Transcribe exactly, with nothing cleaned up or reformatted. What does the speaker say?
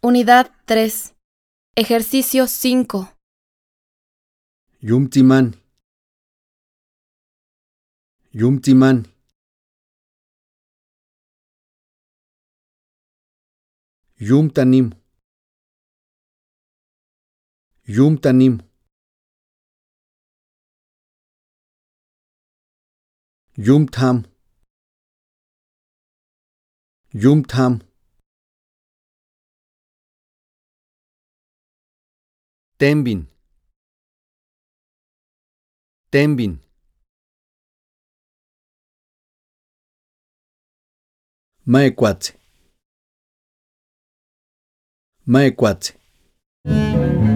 Unidad tres. Ejercicio cinco. Yumtiman. Yumtiman. Yumtanim. Yumtanim. Yumtham. Yumtham. Tembin. Tembin. Maekwatse. Maekwatse.